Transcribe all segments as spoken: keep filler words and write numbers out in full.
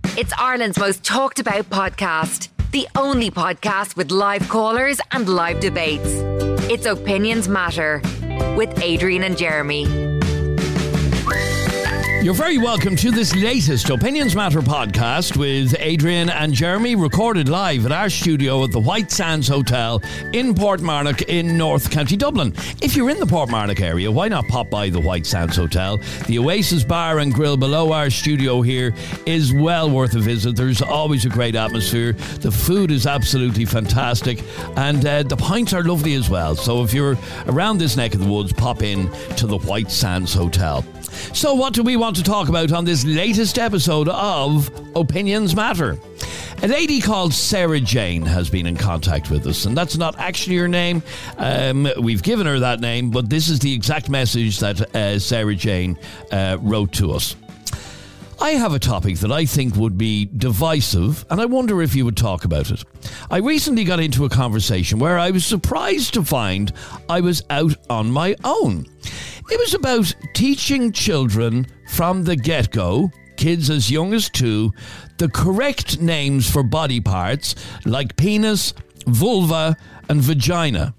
It's Ireland's most talked about podcast. The only podcast with live callers and live debates. It's Opinions Matter with Adrian and Jeremy. You're very welcome to this latest Opinions Matter podcast with Adrian and Jeremy, recorded live at our studio at the White Sands Hotel in Portmarnock in North County Dublin. If you're in the Portmarnock area, why not pop by the White Sands Hotel? The Oasis Bar and Grill below our studio here is well worth a visit. There's always a great atmosphere. The food is absolutely fantastic, and uh, the pints are lovely as well. So if you're around this neck of the woods, pop in to the White Sands Hotel. So what do we want to talk about on this latest episode of Opinions Matter? A lady called Sarah Jane has been in contact with us, and that's not actually her name. Um, we've given her that name, but this is the exact message that uh, Sarah Jane uh, wrote to us. I have a topic that I think would be divisive, and I wonder if you would talk about it. I recently got into a conversation where I was surprised to find I was out on my own. It was about teaching children from the get-go, kids as young as two, the correct names for body parts like penis, vulva, and vagina.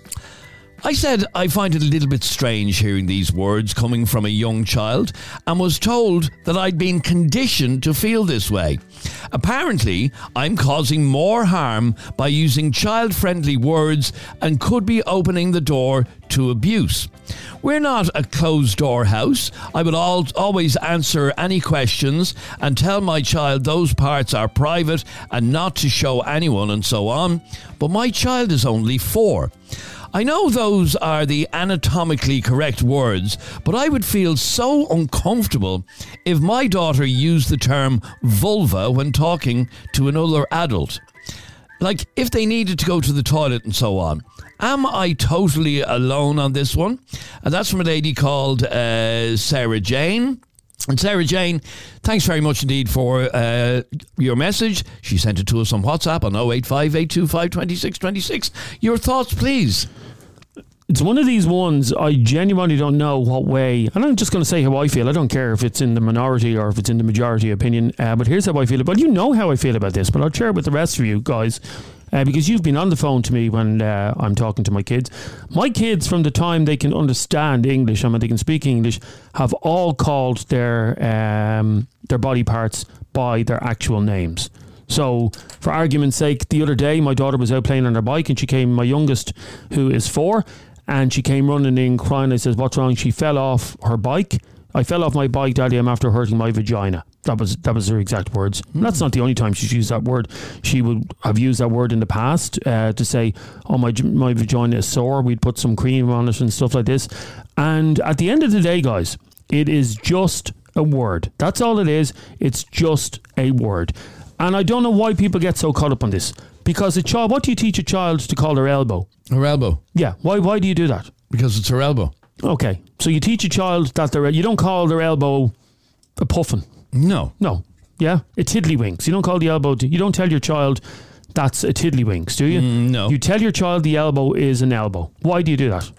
I said I find it a little bit strange hearing these words coming from a young child, and was told that I'd been conditioned to feel this way. Apparently, I'm causing more harm by using child-friendly words and could be opening the door to abuse. We're not a closed-door house. I would al- always answer any questions and tell my child those parts are private and not to show anyone and so on. But my child is only four. I know those are the anatomically correct words, but I would feel so uncomfortable if my daughter used the term vulva when talking to another adult. Like if they needed to go to the toilet and so on. Am I totally alone on this one? And that's from a lady called uh, Sarah Jane. And Sarah Jane, thanks very much indeed for uh, your message. She sent it to us on WhatsApp on oh eight five, eight two five, two six two six. Your thoughts, please. It's one of these ones I genuinely don't know what way, and I'm just going to say how I feel. I don't care if it's in the minority or if it's in the majority opinion, uh, but here's how I feel about it. You know how I feel about this, but I'll share it with the rest of you guys. Uh, because you've been on the phone to me when uh, I'm talking to my kids. My kids, from the time they can understand English and when they can speak English, have all called their um, their body parts by their actual names. So, for argument's sake, the other day, my daughter was out playing on her bike and she came, my youngest, who is four, and she came running in crying. I says, what's wrong? She fell off her bike. I fell off my bike, Daddy, I'm after hurting my vagina. That was that was her exact words. Mm. That's not the only time she's used that word. She would have used that word in the past uh, to say, oh, my my vagina is sore. We'd put some cream on it and stuff like this. And at the end of the day, guys, it is just a word. That's all it is. It's just a word. And I don't know why people get so caught up on this. Because a child, what do you teach a child to call their elbow? Her elbow. Yeah. Why Why do you do that? Because it's her elbow. Okay. So you teach a child that their, you don't call their elbow a puffin. No. No. Yeah? A tiddlywinks. You don't call the elbow, you don't tell your child that's a tiddlywinks, do you? Mm, no. You tell your child the elbow is an elbow. Why do you do that?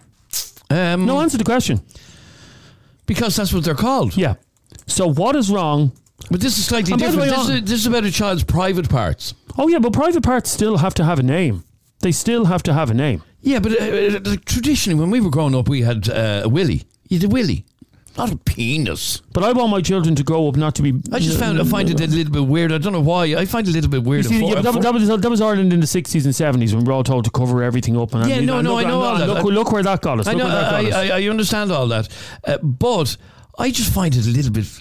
Um, no, answer the question. Because that's what they're called. Yeah. So what is wrong? But this is slightly different. This is, this is about a child's private parts. Oh yeah, but private parts still have to have a name. They still have to have a name. Yeah, but uh, like traditionally when we were growing up we had uh, a willy. You had a willy. Not a penis. But I want my children to grow up not to be... I just found I find it a little bit weird. I don't know why. I find it a little bit weird. See, yeah, that, that, was, that was Ireland in the sixties and seventies when we were all told to cover everything up. And yeah, and, no, and no, look, I know and, all and that. Look, look where that got us. I, know, got I, us. I, I understand all that. Uh, but I just find it a little bit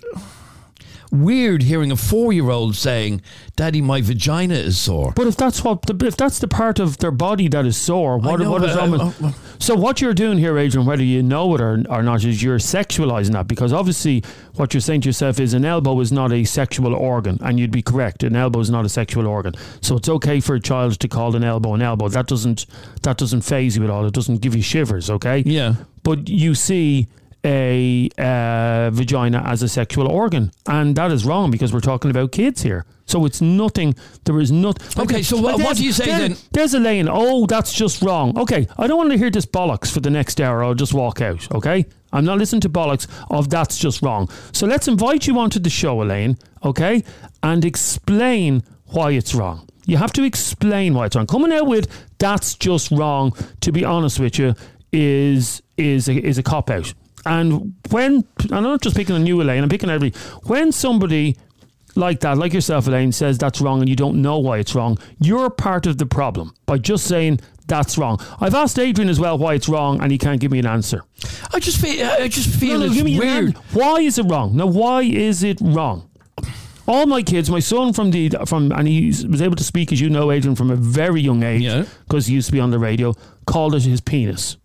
weird hearing a four-year-old saying, Daddy, my vagina is sore. But if that's what the, if that's the part of their body that is sore, what, know, what is wrong with... Uh, uh, so what you're doing here, Adrian, whether you know it or, or not, is you're sexualising that, because obviously what you're saying to yourself is an elbow is not a sexual organ, and you'd be correct. An elbow is not a sexual organ. So it's okay for a child to call an elbow an elbow. That doesn't that doesn't faze you at all. It doesn't give you shivers, okay? Yeah. But you see a uh, vagina as a sexual organ, and that is wrong because we're talking about kids here. So it's nothing. There is not. Okay, so what, what do you say there, then? There's Elaine. Oh, that's just wrong. Okay, I don't want to hear this bollocks for the next hour. I'll just walk out. Okay, I'm not listening to bollocks of that's just wrong. So let's invite you onto the show, Elaine. Okay, and explain why it's wrong. You have to explain why it's wrong. Coming out with that's just wrong, to be honest with you, is is a, is a cop out. And when I'm not just picking on you, Elaine, I'm picking on everybody. When somebody like that, like yourself, Elaine, says that's wrong and you don't know why it's wrong, you're part of the problem by just saying that's wrong. I've asked Adrian as well why it's wrong, and he can't give me an answer. I just feel, I just feel no, no, it's give me weird. Why is it wrong? Now, why is it wrong? All my kids, my son from the from, and he was able to speak, as you know, Adrian, from a very young age, because yeah. he used to be on the radio, called it his penis.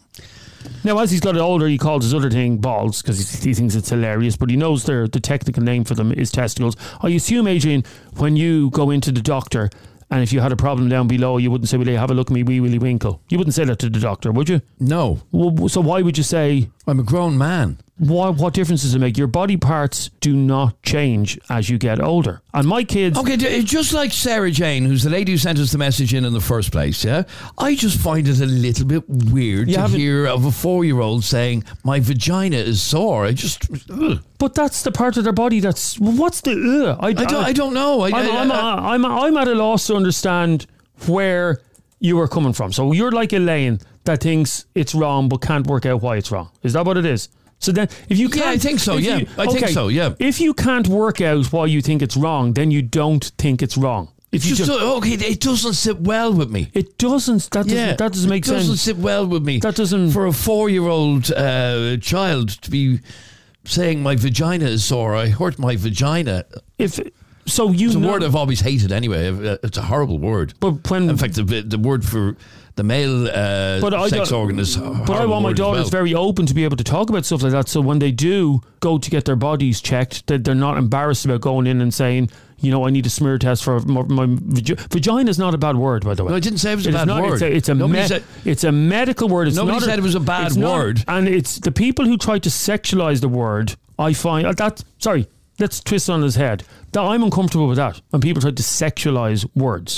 Now, as he's got older, he calls his other thing balls because he, he thinks it's hilarious, but he knows the the technical name for them is testicles. I assume, Adrian, when you go into the doctor, and if you had a problem down below, you wouldn't say, "Will you have a look at me, wee willy winkle?" You wouldn't say that to the doctor, would you? No. Well, so why would you say? I'm a grown man. Why, what difference does it make? Your body parts do not change as you get older. And my kids... Okay, just like Sarah Jane, who's the lady who sent us the message in in the first place, yeah? I just find it a little bit weird you to hear of a four-year-old saying, my vagina is sore. I just... Ugh. But that's the part of their body that's... What's the... Ugh? I, I, don't, I don't know. I, I'm, I, I'm, I, I'm, I'm at a loss to understand where you are coming from. So you're like Elaine that thinks it's wrong but can't work out why it's wrong. Is that what it is? So then, if you can't, yeah, I think so. Yeah, you, I okay, think so. Yeah. If you can't work out why you think it's wrong, then you don't think it's wrong. If it's you just, just okay, it doesn't sit well with me. It doesn't. That doesn't. Yeah, that doesn't make sense. It doesn't sit well with me. That doesn't. For a four-year-old uh, child to be saying my vagina is sore, I hurt my vagina. If so, you it's a know, word I've always hated. Anyway, it's a horrible word. But when, in fact, the the word for the male uh, but sex I organ is. But I want my daughters well. very open to be able to talk about stuff like that. So when they do go to get their bodies checked, that they're not embarrassed about going in and saying, you know, I need a smear test for my, my vagi- vagina. Is not a bad word, by the way. No, I didn't say it was a it bad not, word. It's a, it's a, me- said, it's a medical word. It's nobody not said a, it was a bad word. Not, and it's the people who try to sexualize the word. I find uh, that sorry. Let's twist on his head. That I'm uncomfortable with that when people try to sexualize words.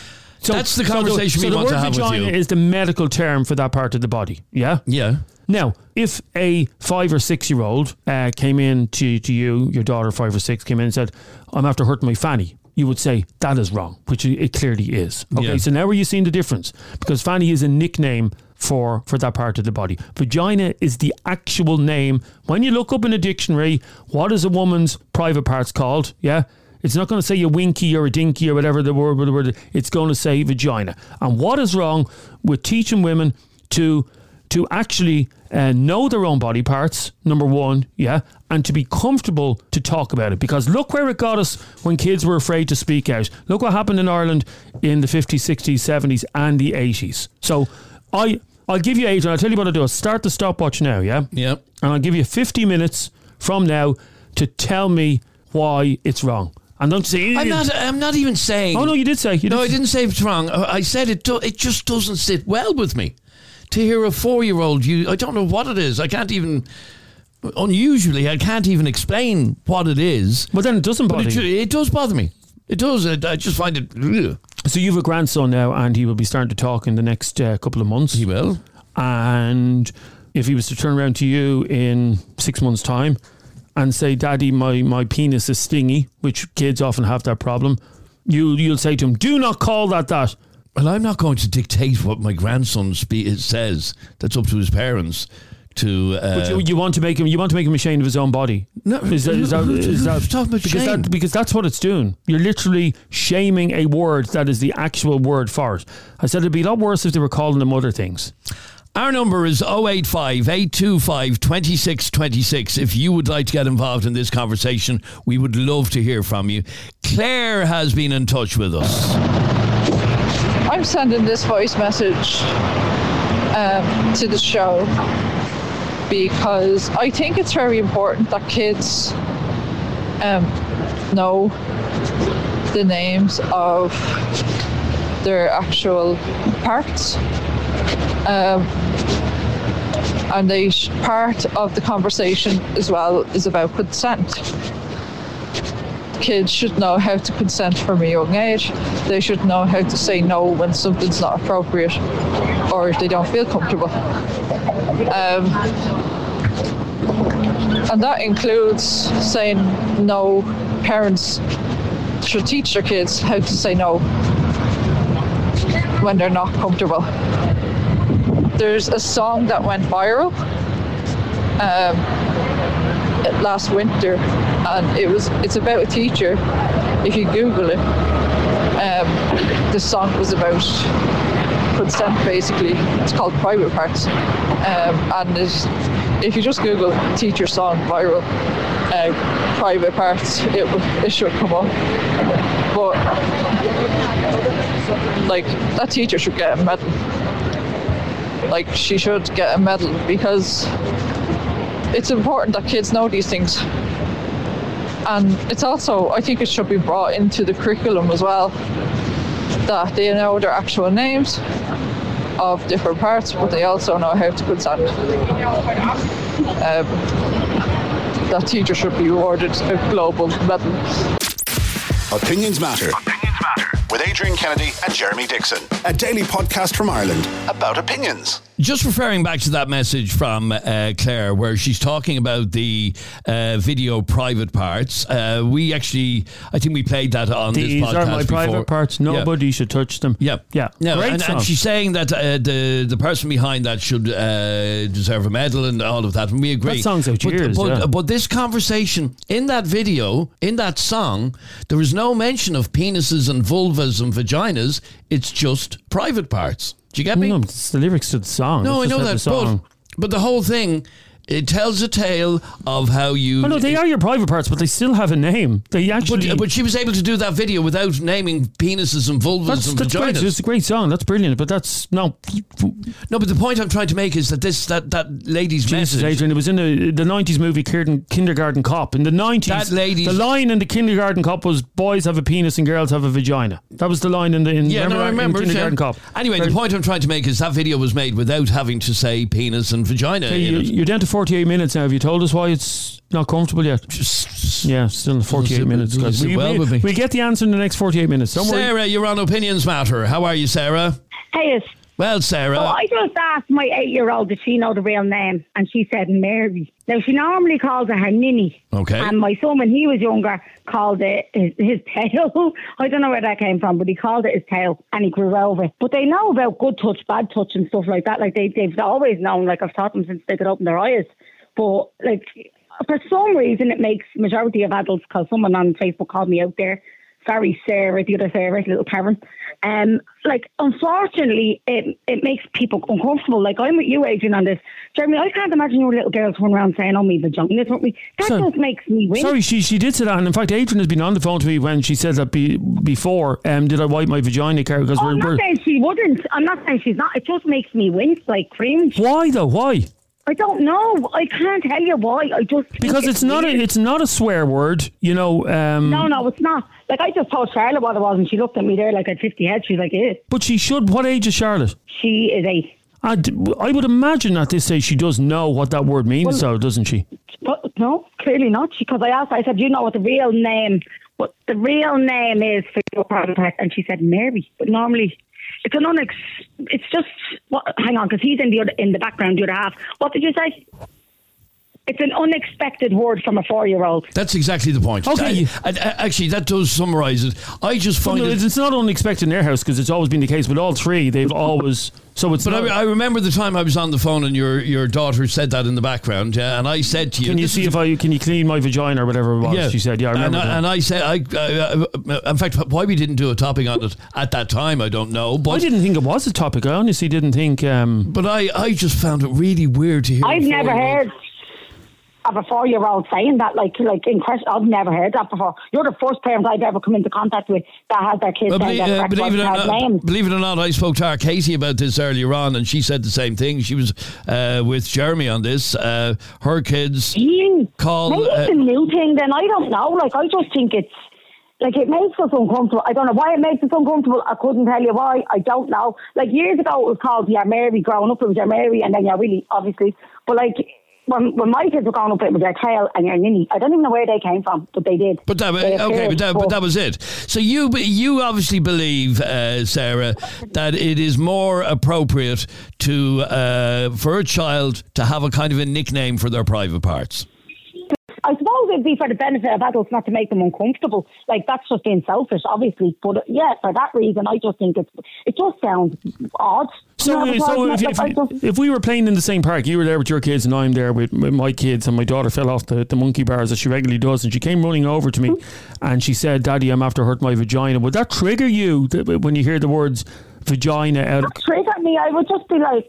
So that's the conversation so the, we so want to have with you. The word vagina is the medical term for that part of the body. Yeah? Yeah. Now, if a five or six year old uh, came in to, to you, your daughter five or six came in and said, I'm after hurting my fanny, you would say that is wrong, which it clearly is. Okay, yeah. So now are you seeing the difference? Because fanny is a nickname for, for that part of the body. Vagina is the actual name. When you look up in a dictionary, what is a woman's private parts called? Yeah. It's not going to say a winky or a dinky or whatever the word, the word. It's going to say vagina. And what is wrong with teaching women to to actually uh, know their own body parts, number one, yeah, and to be comfortable to talk about it? Because look where it got us when kids were afraid to speak out. Look what happened in Ireland in the fifties, sixties, seventies and the eighties. So I, I'll give you, Adrian, I'll tell you what I'll do. I'll start the stopwatch now, yeah? Yeah. And I'll give you fifty minutes from now to tell me why it's wrong. And don't say I'm not. I'm not even saying. Oh no, you did say. You did no, say. I didn't say it's wrong. I said it. Do, it just doesn't sit well with me to hear a four-year-old. You. I don't know what it is. I can't even. Unusually, I can't even explain what it is. But then it doesn't bother it, you. It does bother me. It does. I, I just find it. Ugh. So you have a grandson now, and he will be starting to talk in the next uh, couple of months. He will. And if he was to turn around to you in six months' time and say, Daddy, my, my penis is stingy, which kids often have that problem, you, you'll say to him, do not call that that. Well, I'm not going to dictate what my grandson spe- says. That's up to his parents. To, uh, but you, you want to make him, you want to make him ashamed of his own body. No, is that, is that, is that, talking about because, shame. that, because that's what it's doing. You're literally shaming a word that is the actual word for it. I said it'd be a lot worse if they were calling them other things. Our number is oh eight five, eight two five, two six two six. If you would like to get involved in this conversation, we would love to hear from you. Claire has been in touch with us. I'm sending this voice message um, to the show because I think it's very important that kids um, know the names of their actual parts. Um, And they sh- part of the conversation as well is about consent. Kids should know how to consent from a young age. They should know how to say no when something's not appropriate or if they don't feel comfortable. Um, and that includes saying no. Parents should teach their kids how to say no when they're not comfortable. There's a song that went viral um, last winter, and it was it's about a teacher. If you Google it, um, the song was about consent. Basically, it's called Private Parts, um, and it's, if you just Google teacher song viral uh, private parts, it it should come up. But like, that teacher should get a medal. Like, she should get a medal, because it's important that kids know these things. And it's also, I think it should be brought into the curriculum as well, that they know their actual names of different parts, but they also know how to consent. Um, that teacher should be awarded a global medal. Opinions Matter. Opinions Matter. With Adrian Kennedy and Jeremy Dixon. A daily podcast from Ireland about opinions. Just referring back to that message from uh, Claire, where she's talking about the uh, video private parts. Uh, we actually, I think we played that on These this podcast are my before. private parts. Nobody yeah. should touch them. Yeah, yeah. No, Great and, song. and she's saying that uh, the the person behind that should uh, deserve a medal and all of that, and we agree. That song's out but, years. But, yeah. but this conversation in that video, in that song, there was no mention of penises and vulvas and vaginas. It's just private parts. Do you get me? No, it's the lyrics to the song. No, it's I know that, but, but the whole thing, it tells a tale of how you... Oh, no, they are your private parts, but they still have a name. They actually... But, but she was able to do that video without naming penises and vulvas that's, and that's vaginas. Great. It's a great song. That's brilliant, but that's... No, no, but the point I'm trying to make is that this that, that lady's Jesus, message... Adrian, it was in the, the nineties movie Kindergarten Cop. In the nineties, that lady's, the line in the Kindergarten Cop was, boys have a penis and girls have a vagina. That was the line in the in, yeah, remember, no, I remember, in Kindergarten yeah. Cop. Anyway, Very, the point I'm trying to make is that video was made without having to say penis and vagina okay, in you, it. You're down to forty-eight minutes now. Have you told us why it's not comfortable yet? Just, yeah, still forty-eight minutes, guys. We, well we, we'll get the answer in the next forty-eight minutes. Don't Sarah, worry. you're on Opinions Matter. How are you, Sarah? Hey, well, Sarah. So I just asked my eight-year-old, did she know the real name? And she said Mary. Now, she normally calls her her ninny. Okay. And my son, when he was younger, called it his, his tail. I don't know where that came from, but he called it his tail, and he grew over it. But they know about good touch, bad touch, and stuff like that. Like, they, they've always known. Like, I've taught them since they could open their eyes. But, like, for some reason, it makes majority of adults, because someone on Facebook called me out there, sorry, Sarah, the other Sarah, little Karen. Um, like, unfortunately, it it makes people uncomfortable. Like, I'm with you, Adrian, on this. Jeremy, I can't imagine your little girls running around saying, oh, me vagina, don't we? That so, just makes me wince. Sorry, she she did say that. And in fact, Adrian has been on the phone to me when she said that be, before. Um, did I wipe my vagina, Carol? Oh, we're, I'm not we're, saying she wouldn't. I'm not saying she's not. It just makes me wince, like cringe. Why, though? Why? I don't know. I can't tell you why. I just because it's, it's not a, it's not a swear word, you know. Um, no, no, it's not. Like, I just told Charlotte what it was, and she looked at me there like I had fifty heads. She's like, "Eh." But she should. What age is Charlotte? She is eight. And I would imagine at this stage she does know what that word means, well, so doesn't she? But no, clearly not. Because I asked her, I said, "Do you know what the real name? What the real name is for your private part?" And she said, "Mary." But normally. It's an unex. It's just. What, hang on, because he's in the other, in the background, the other half. What did you say? It's an unexpected word from a four-year-old. That's exactly the point. Okay. I, I, I, actually, that does summarise it. I just find well, no, it... It's not unexpected in their house, because it's always been the case with all three. They've always... So it's. But I, I remember the time I was on the phone and your your daughter said that in the background, yeah, and I said to you, "Can you see if I can you clean my vagina or whatever it was?" Yeah. She said, "Yeah, I remember." And, that. and I said, I, uh, in fact, why we didn't do a topic on it at that time, I don't know. But I didn't think it was a topic. I honestly didn't think. Um, but I, I just found it really weird to hear. I've never heard of a four-year-old saying that, like, like in question. I've never heard that before. You're the first parent I've ever come into contact with that has their kids well, saying believe, that uh, believe, it or not, names. believe it or not, I spoke to our Katie about this earlier on, and she said the same thing. She was uh, with Jeremy on this. Uh, her kids mm. call. Maybe uh, it's a new thing. Then I don't know. Like, I just think it's Like, it makes us uncomfortable. I don't know why it makes us uncomfortable. I couldn't tell you why. I don't know. Like, years ago, it was called Your Mary. Growing up, it was Your Mary, and then Your Willie, obviously. But, like, when, when my kids were growing up, it was Your Tail and Your Ninny. I don't even know where they came from, but they did. But that, They okay, but that, but appeared. that was it. So you you obviously believe, uh, Sarah, that it is more appropriate to uh, for a child to have a kind of a nickname for their private parts. I suppose it'd be for the benefit of adults, not to make them uncomfortable. Like, that's just being selfish, obviously. But uh, yeah, for that reason, I just think it's, it just sounds odd. So, You know, so because, if, like, I if, just- if we were playing in the same park, you were there with your kids and I'm there with, with my kids, and my daughter fell off the, the monkey bars as she regularly does, and she came running over to me and she said, Daddy, I'm after hurt my vagina. Would that trigger you th- when you hear the words vagina out of... trigger me, I would just be like,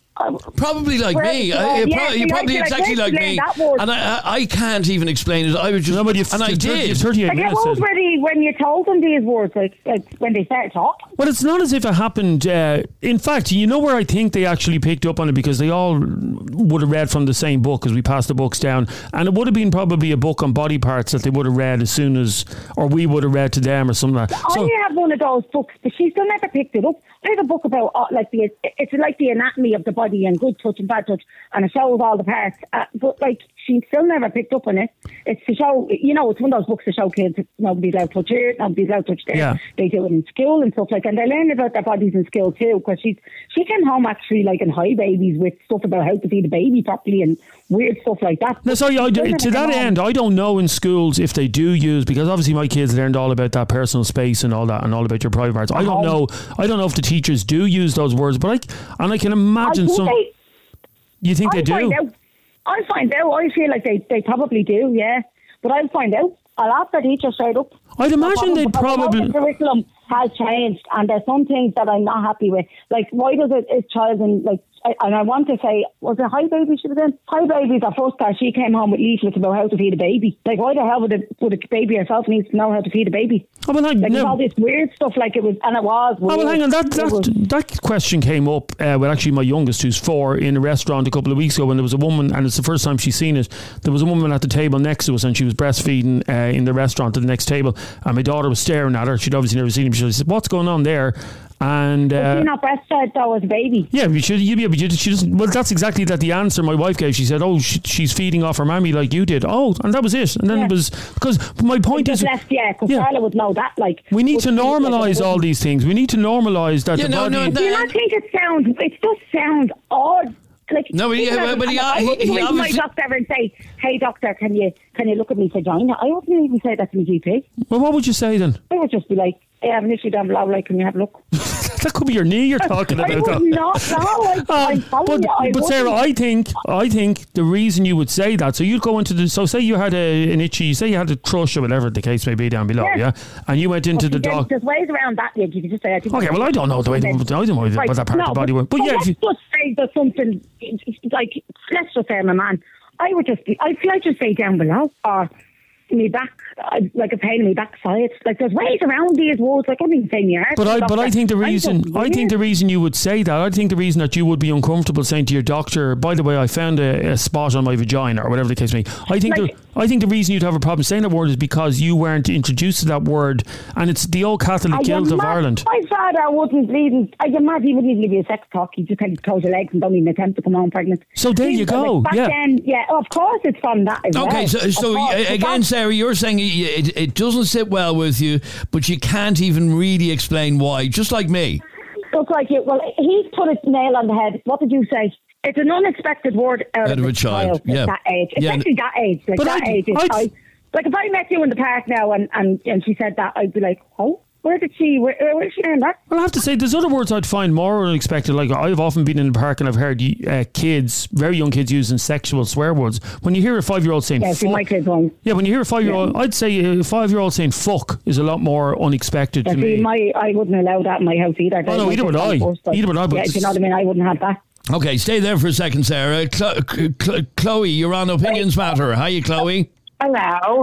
Probably like Well, me. yeah, I, yeah, probably, see, you're I probably feel like exactly they like explained me, that word. and I, I I can't even explain it. I was just, No, but you've, and I you've, did. you've thirty-eight like, how minutes. old were they when you told them these words, like, like when they started talking? Well, it's not as if it happened. Uh, in fact, you know where I think they actually picked up on it, because they all would have read from the same book as we passed the books down, and it would have been probably a book on body parts that they would have read as soon as, or we would have read to them or something like that. So, I have one of those books, but she still never picked it up. I have a book about uh, like the it's like the anatomy of the body and good touch and bad touch, and it shows all the parts. Uh, but like she still never picked up on it. It's to show, you know, it's one of those books to show kids nobody's allowed to touch here, nobody's allowed to touch there. Yeah. They do it in school and stuff like, and they learn about their bodies in school too. Because she she came home actually like in high babies with stuff about how to feed a baby properly and weird stuff like that. no, sorry, I, They never to that came home. end, I don't know in schools if they do use, because obviously my kids learned all about that personal space and all that, and all about your private parts. I don't Uh-huh. know. I don't know if the teachers do use those words, but I and I can I imagine think some. they, You think they I'll do? find out. I'll find out. I feel like they, they probably do, yeah. But I'll find out. I'll ask the teacher straight up. I'd imagine they'd Because I know probably. the curriculum has changed, and there's some things that I'm not happy with. Like, why does it, a child in, like, I, and I want to say, was it High Baby she was in? High Baby's our first class. She came home with leaflets about how to feed a baby. Like, why the hell would a, would a baby herself needs to know how to feed a baby? Oh, well, I, Like, no. it's all this weird stuff, like it was, and it was Oh, weird. well, hang on. That It was- that, that question came up uh, with actually my youngest, who's four, in a restaurant a couple of weeks ago when there was a woman, and it's the first time she's seen it. There was a woman at the table next to us, and she was breastfeeding uh, in the restaurant at the next table, and my daughter was staring at her. She'd obviously never seen him. She said, "What's going on there?" And Was uh, she not breastfed though as a baby? yeah, you should. You, yeah, but you, she doesn't. Well, that's exactly that the answer my wife gave. She said, "Oh, she, she's feeding off her mammy like you did." Oh, and that was it. And then Yeah. it was because my point Just is, left, yeah, because Yeah. Carla would know that. Like, we need would to she- like, normalise it all wouldn't- these things. We need to normalise that Yeah, the no, body. no, Do you not think it sounds? It just sounds odd. Like, No, but he- even as- but he- I he- wouldn't he go to my obviously- doctor and say, "Hey, doctor, can you can you look at me vagina?" I wouldn't even say that to my G P. Well, what would you say then? I would just be like, "I have an issue down below. Like, can you have a look?" That could be your knee you're talking I about. would though. not. No, I, I'm Um, telling but you, I but Sarah, wouldn't. I think I think the reason you would say that, so you'd go into the, so say you had a, an itchy, say you had a thrush or whatever the case may be down below, yeah, Yeah. and you went into the There's- doc. There's ways around that. Yeah, you can just say, "I think." Okay, well I don't know the way I don't know what Right, that part no, of the body but, works, but but yeah, if let's you, just say there's something like, let's just say I'm a man. I would just be, I feel like just say down below or me back, I, like a pain in my backside. Like, there's ways around these words. Like, I wouldn't even say me arse. But I, but I think the I'm reason, just I think the reason you would say that, I think the reason that you would be uncomfortable saying to your doctor, by the way, I found a, a spot on my vagina or whatever the case may be. I think Like- the, I think the reason you'd have a problem saying that word is because you weren't introduced to that word, and it's the old Catholic Are you guilt of mad? Ireland. My father wouldn't even, are you mad? He wouldn't even give you a sex talk. He just tell you to close your legs and don't even attempt to come home pregnant. So there He- you go, like, back yeah. then, yeah, of course it's from that as Okay, well. so, Of so course, uh, but again, that's- Sarah, you're saying it, it, it doesn't sit well with you, but you can't even really explain why, just like me. Looks like you. Well, he's put a nail on the head. What did you say? It's an unexpected word out, Out of a child, at yeah. that age, Yeah. especially that age. Like But that I- age, is, I'd- I, like if I met you in the park now and, and, and she said that, I'd be like, oh, where did she? Where, where did she learn that? Well, I have to say, there's other words I'd find more unexpected. Like, I've often been in the park and I've heard uh, kids, very young kids, using sexual swear words. When you hear a five-year-old saying Yeah, see, fuck, my kids won't. yeah, when you hear a five-year-old, I'd say a five-year-old saying fuck is a lot more unexpected Yeah, to see, me. my I wouldn't allow that in my house either. Oh, no, My either would kids I. don't force, Either would I, but Yeah, it's- do you know what I mean? I wouldn't have that. Okay, stay there for a second, Sarah. Chlo- Chlo- Chloe, you're on Opinions Matter. Hiya, Chloe. Hello.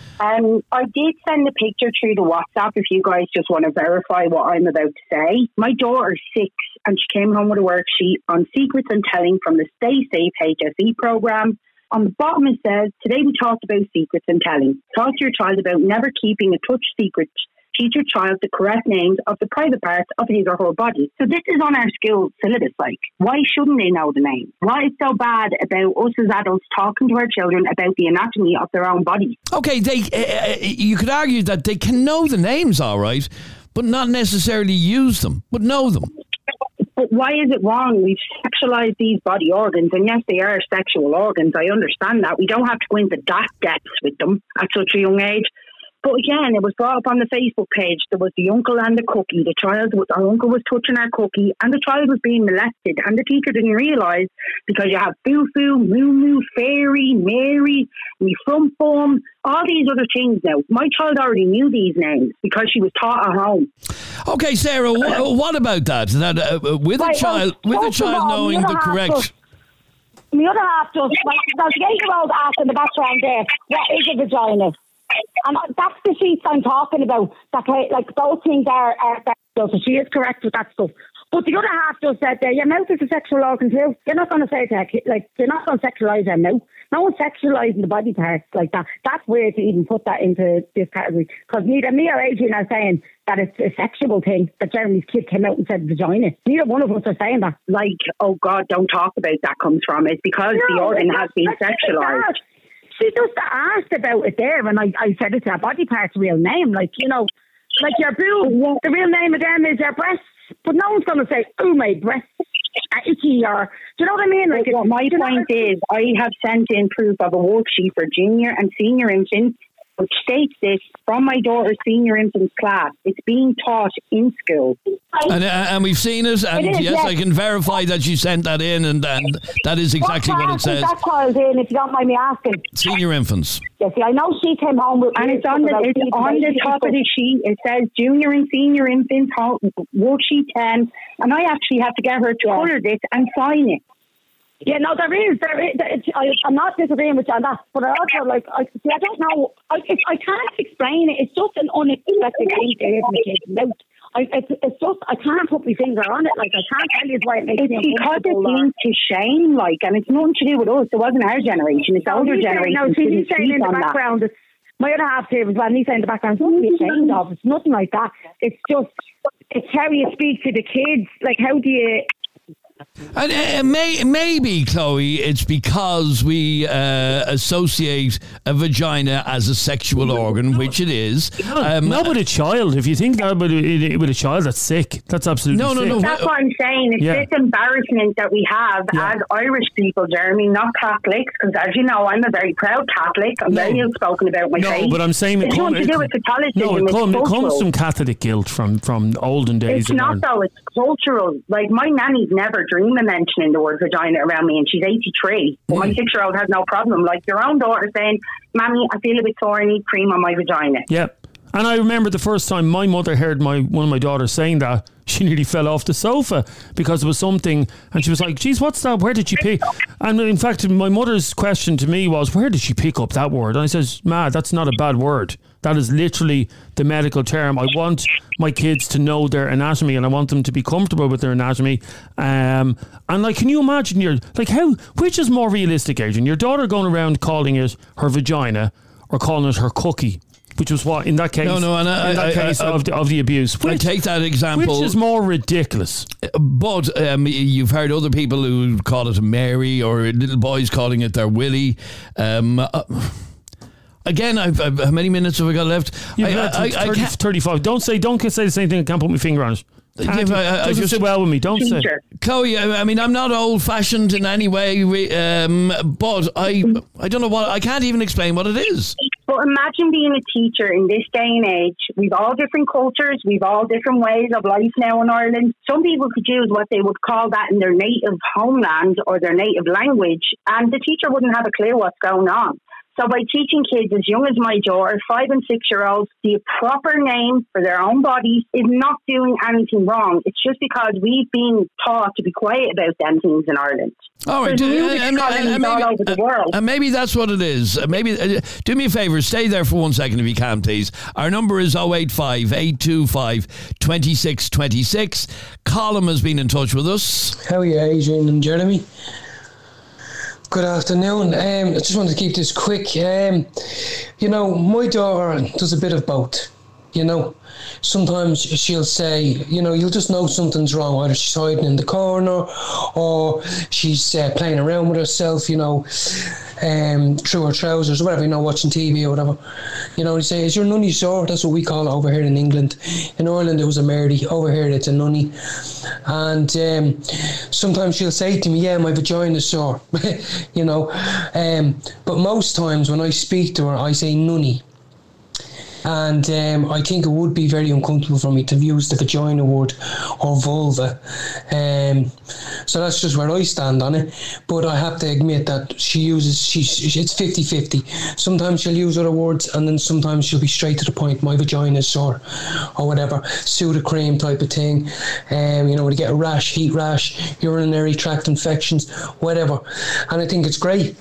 Um, I did send a picture through the WhatsApp if you guys just want to verify what I'm about to say. My daughter's six and she came home with a worksheet on secrets and telling from the Stay Safe H S E program. On the bottom it says, today we talked about secrets and telling. Talk to your child about never keeping a touch secret. Teach your child the correct names of the private parts of his or her body. So this is on our school syllabus, like. Why shouldn't they know the names? What is so bad about us as adults talking to our children about the anatomy of their own bodies? Okay, they. Uh, you could argue that they can know the names, all right, but not necessarily use them, but know them. But why is it wrong? We've sexualised these body organs, and yes, they are sexual organs. I understand that. We don't have to go into that depths with them at such a young age. But again, it was brought up on the Facebook page. There was the uncle and the cookie. The child, our uncle was touching our cookie, and the child was being molested. And the teacher didn't realise, because you have Foo-Foo, Moo-Moo, Fairy, Mary, Me Frum Fum, all these other things now. My child already knew these names because she was taught at home. Okay, Sarah, wh- what about that? That uh, with Right, a child, well, with a child all, knowing the half correct. Just, the other half just, like, there's the eight-year-old asked in the background there, what is a vagina? And that's the sheets I'm talking about. That like those things are, are so she is correct with that stuff. But the other half just said there, your mouth is a sexual organ too. You're not going to say that, like you're not going to sexualise your mouth. No one's sexualising the body parts like that. That's weird to even put that into this category. Because neither me or Adrian are saying that it's a sexual thing, that Jeremy's kid came out and said vagina. Neither one of us are saying that. Like, oh God, don't talk about that comes from. It's because no, the organ has been sexualised. She just asked about it there, and I, I said it's her body part's real name. Like, you know, like your boob, the real name of them is your breasts. But no one's going to say, oh, my breasts are itchy, or, do you know what I mean? Like, well, my point is, I have sent in proof of a worksheet for junior and senior infants, which states this from my daughter's senior infants class. It's being taught in school. And, uh, and we've seen it, and it is, yes, yes, I can verify that you sent that in, and, and that is exactly what, what it says. That child in, if you don't mind me asking. Senior infants. Yeah, see, I know she came home with... And it's on the, it's on the top of the sheet. It says junior and senior infants, worksheet ten, and I actually have to get her to yeah. colour this and sign it. Yeah, no, there is. There is I, I'm not disagreeing with you on that, but I also, like, I, see, I don't know. I, it, I can't explain it. It's just an unexpected thing to hear from the kid's mouth. I, it's, it's just, I can't put my finger on it. Like, I can't tell you why it makes it's me because it's linked to shame, like, and it's nothing to do with us. It wasn't our generation. It's no, older generation. No, see, he's saying in the background, it's, my other half here was when he's saying in the background, it's nothing to be ashamed of. It's nothing like that. It's just, it's how you speak to the kids. Like, how do you... And uh, may, maybe, Chloe, it's because we uh, associate a vagina as a sexual organ, which it is. Um, no, but a child. If you think that with a, with a child, that's sick. That's absolutely no, no, sick. no. That's what I'm saying. It's yeah. this embarrassment that we have yeah. as Irish people, Jeremy, not Catholics, because as you know, I'm a very proud Catholic. I'm no. very outspoken about my no, faith. No, but I'm saying it's nothing to do with Catholicism. No, it, come, it comes from Catholic guilt from, from olden days. It's not though. It's cultural. Like, my nanny's never dream of mentioning the word vagina around me, and she's eighty-three. But mm. my six-year-old has no problem. Like your own daughter saying, "Mammy, I feel a bit sore. I need cream on my vagina." Yeah. And I remember the first time my mother heard my one of my daughters saying that, she nearly fell off the sofa because it was something, and she was like, geez, what's that? Where did she pick? And in fact, my mother's question to me was, where did she pick up that word? And I says, Ma, that's not a bad word. That is literally the medical term. I want my kids to know their anatomy, and I want them to be comfortable with their anatomy. Um, and like, can you imagine your, like, how, which is more realistic, Adrian? Your daughter going around calling it her vagina or calling it her cookie? Which was what, in that case, no, no, and I, in that I, case I, I, of, the, of the abuse. Which, I take that example. Which is more ridiculous? But um, you've heard other people who call it a Mary, or little boys calling it their Willy. Um, uh, again, I've, I've, how many minutes have I got left? You've I, got I, thirty, I thirty-five. Don't say, don't say the same thing. I can't put my finger on it. Yeah, I, I doesn't just, sit well with me. Don't say, Chloe. I, I mean, I'm not old-fashioned in any way, um, but I, I don't know what. I can't even explain what it is. But imagine being a teacher in this day and age. We've all different cultures. We've all different ways of life now in Ireland. Some people could use what they would call that in their native homeland or their native language, and the teacher wouldn't have a clue what's going on. So by teaching kids as young as my daughter, five and six year olds, the proper name for their own bodies is not doing anything wrong. It's just because we've been taught to be quiet about them things in Ireland. All right, so do, and, and, and, all maybe, over the world. And maybe that's what it is. Uh, maybe uh, do me a favour, stay there for one second if you can, please. Our number is oh eight five, eight two five, two six two six. Colin has been in touch with us. How are you, Adrian and Jeremy? Good afternoon. Um, I just wanted to keep this quick. Um, you know, my daughter does a bit of both. You know, sometimes she'll say, you know, you'll just know something's wrong. Either she's hiding in the corner or she's uh, playing around with herself, you know, um, through her trousers or whatever, you know, watching T V or whatever. You know, you say, is your nunny sore? That's what we call it over here in England. In Ireland, it was a merdy. Over here, it's a nunny. And um, sometimes she'll say to me, yeah, my vagina's sore, you know. Um, but most times when I speak to her, I say nunny. And um, I think it would be very uncomfortable for me to use the vagina word or vulva. Um, so that's just where I stand on it. But I have to admit that she uses, she, she it's fifty-fifty. Sometimes she'll use other words and then sometimes she'll be straight to the point, my vagina is sore or whatever, Sudocrem type of thing. Um, you know, when you get a rash, heat rash, urinary tract infections, whatever. And I think it's great.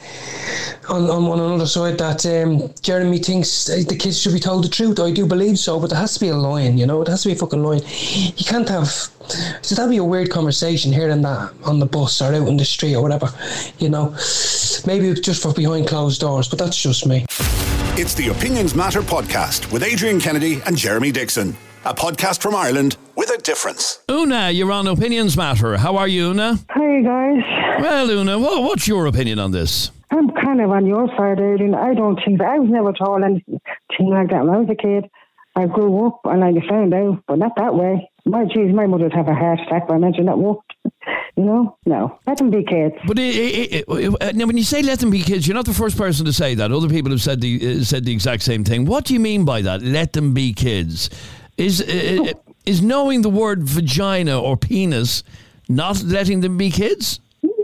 On, on, on another side, that um, Jeremy thinks the kids should be told the truth. I do believe so, but there has to be a line, you know. It has to be a fucking line. You can't have... So that'd be a weird conversation here and that on the bus or out in the street or whatever, you know. Maybe it's just for behind closed doors, but that's just me. It's the Opinions Matter podcast with Adrian Kennedy and Jeremy Dixon. A podcast from Ireland with a difference. Una, you're on Opinions Matter. How are you, Una? Hey, guys. Well, Una, what, what's your opinion on this? I'm kind of on your side, Adrian. I don't think... I was never told anything like that when I was a kid. I grew up and I found out, but not that way. My geez, my mother would have a heart attack by mentioning that word. You know? No. Let them be kids. But it, it, it, now, when you say let them be kids, you're not the first person to say that. Other people have said the uh, said the exact same thing. What do you mean by that? Let them be kids. Is uh, is knowing the word vagina or penis not letting them be kids?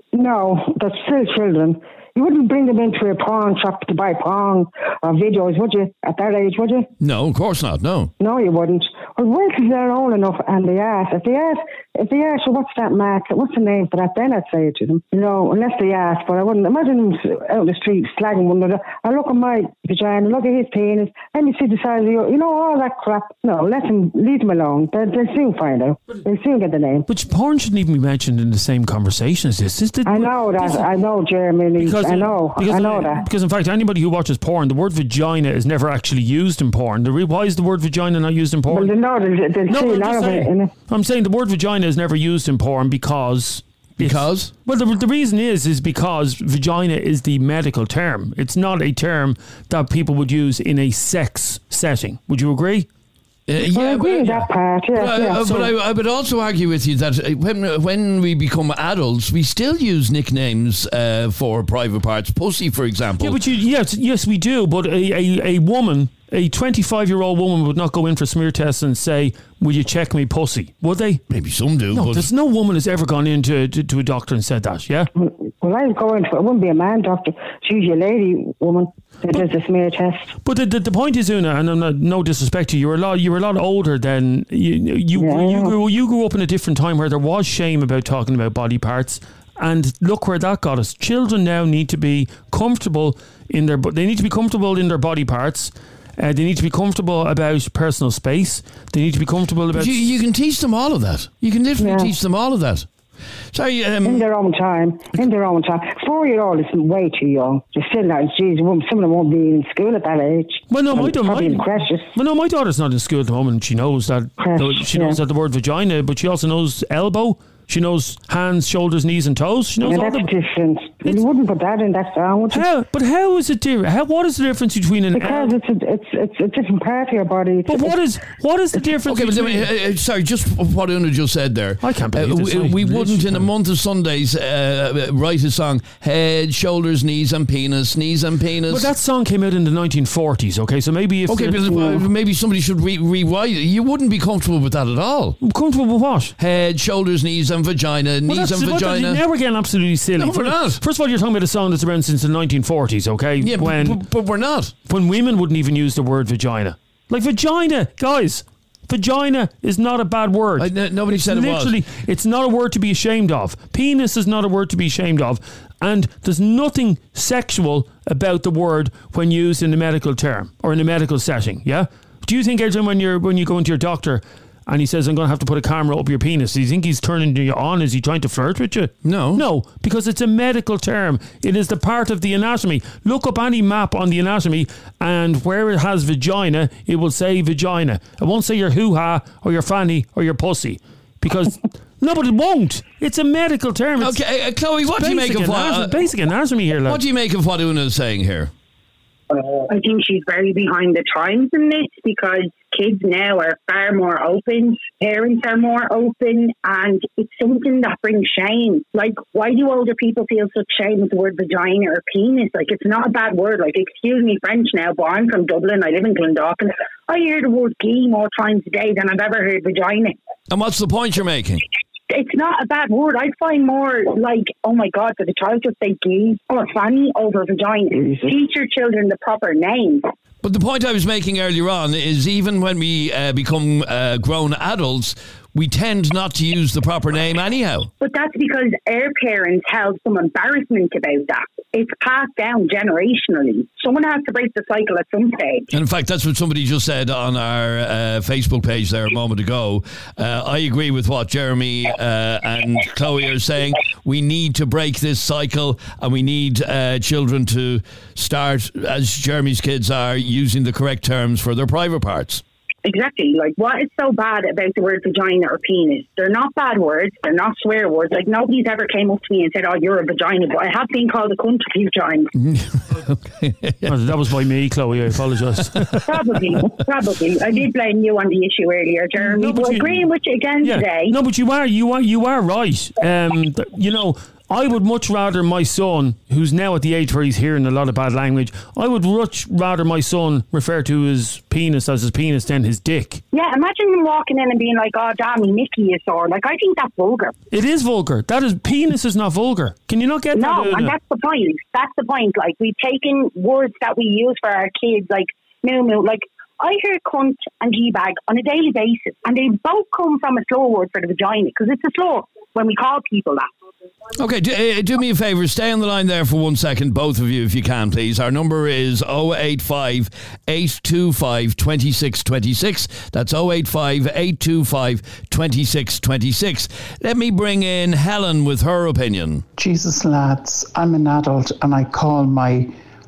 No, that's still children. You wouldn't bring them into a porn shop to buy porn or videos, would you? At that age, would you? No, of course not, no. No, you wouldn't. Well, wait till they're old enough and they ask. If they ask, if they ask, well, what's that mark? What's the name for that? Then I'd say it to them. You know, unless they ask. But I wouldn't imagine them out in the street slagging one another. I look at my vagina, look at his penis, let me see the size of your, you know, all that crap. No, let them, leave them alone. They'll, they'll soon find out. They'll soon get the name. But porn shouldn't even be mentioned in the same conversation as this. Is the, I know that. This, I know, Jeremy. Because, I know. Because, I know that. Because, in fact, anybody who watches porn, the word vagina is never actually used in porn. The re- why is the word vagina not used in porn? Well, no, they'll, they'll no, see a lot of it in it. I'm saying the word vagina is never used in porn because... Because? Well, the, the reason is is because vagina is the medical term. It's not a term that people would use in a sex setting. Would you agree? Uh, yeah, I agree with that part, yeah. But, yeah. I, So, but I, I would also argue with you that when when we become adults, we still use nicknames uh, for private parts. Pussy, for example. Yeah, but you, yes, yes, we do. But a, a, a woman, a twenty-five-year-old woman would not go in for smear tests and say, will you check me pussy? Would they? Maybe some do. No, but there's no woman has ever gone into to, to a doctor and said that, yeah? well, I'd go into it. It wouldn't be a man doctor. It's usually a lady woman that does the smear test. But the, the, the point is, Una, and I'm not, no disrespect to you, you're a lot, you're a lot older than... You, you, Yeah, you, yeah. grew, you grew up in a different time where there was shame about talking about body parts. And look where that got us. Children now need to be comfortable in their... They need to be comfortable in their body parts. Uh, they need to be comfortable about personal space. They need to be comfortable about... you, you can teach them all of that. You can literally Yeah. teach them all of that. Sorry, um, In their own time. In their own time. Four-year-old is way too young. They're still not... Geez, some of them won't be in school at that age. Well, no, my, They're my, probably in creches. well, no, my daughter's not in school at the moment. She knows that Creche, no, she knows yeah. that the word vagina, but she also knows elbow. She knows hands, shoulders, knees, and toes. She knows Yeah, all that's the. different. It's- You wouldn't put that in that song, would you? How? But how is it different? How? What is the difference between an? Because el- it's a, it's it's a different part of your body. It's, but what is what is the difference? okay, but between, uh, uh, sorry, just what Una just said there. I can't believe uh, this. we, I we wouldn't, in a literally- month of Sundays, uh, write a song: head, shoulders, knees, and penis, knees and penis. But that song came out in the nineteen forties. Okay, so maybe if Okay, the- but uh, maybe somebody should re- rewrite it. You wouldn't be comfortable with that at all. comfortable with what? Head, shoulders, knees, and vagina. Well, Knees that's- and what- vagina. Now we're getting absolutely silly. No, we're not. First of all, you're talking about a song that's around since the nineteen forties, okay? Yeah, when, but, but, but we're not. when women wouldn't even use the word vagina. Like, vagina, guys, vagina is not a bad word. I, n- nobody It's said it was. literally, it's not a word to be ashamed of. Penis is not a word to be ashamed of. And there's nothing sexual about the word when used in a medical term or in a medical setting, yeah? Do you think, Adrian, when, you're, when you go into your doctor and he says, I'm going to have to put a camera up your penis, do you think he's turning you on? Is he trying to flirt with you? No. No, because it's a medical term. It is the part of the anatomy. Look up any map on the anatomy, and where it has vagina, it will say vagina. It won't say your hoo-ha or your fanny or your pussy. Because... No, but it won't. It's a medical term. It's, okay, uh, Chloe, what do you make of what... Uh, basic anatomy here, lad. What do you make of what Una is saying here? Uh, I think she's very behind the times in this, because kids now are far more open, parents are more open, and it's something that brings shame. Like, why do older people feel such shame with the word vagina or penis? Like, it's not a bad word. Like, excuse me French now, but I'm from Dublin, I live in Clondalkin. I hear the word gay more times a day than I've ever heard vagina. And what's the point you're making? It's not a bad word. I find more like, oh my God, for the child to say gay or fanny over vagina. Teach your children the proper name. But the point I was making earlier on is even when we uh, become uh, grown adults, we tend not to use the proper name anyhow. But that's because our parents held some embarrassment about that. It's passed down generationally. Someone has to break the cycle at some stage. And in fact, that's what somebody just said on our uh, Facebook page there a moment ago. Uh, I agree with what Jeremy uh, and Chloe are saying. We need to break this cycle, and we need uh, children to start, as Jeremy's kids are, using the correct terms for their private parts. Exactly. Like, what is so bad about the word vagina or penis? They're not bad words. They're not swear words. Like, nobody's ever came up to me and said, oh, you're a vagina. But I have been called a cunt a few times. Okay. Yeah. That was by me, Chloe. I apologise. Probably. Probably. I did blame you on the issue earlier, Jeremy. No, but but you, agreeing with you again yeah. today. No, but you are, you are, you are right. Um, you know, I would much rather my son, who's now at the age where he's hearing a lot of bad language, I would much rather my son refer to his penis as his penis than his dick. Yeah, imagine him walking in and being like, oh, damn, me Nicky is sore. Like, I think that's vulgar. It is vulgar. That is, penis is not vulgar. Can you not get no, that? No, and that's the point. That's the point. Like, we've taken words that we use for our kids, like, moo moo, like, I hear cunt and G-bag on a daily basis, and they both come from a slow word for the vagina, because it's a slow when we call people that. Okay, do, uh, do me a favour, stay on the line there for one second, both of you, if you can, please. Our number is oh eight five, eight two five, two six two six. That's oh eight five, eight two five, two six two six. Let me bring in Helen with her opinion. Jesus, lads, I'm an adult and I call my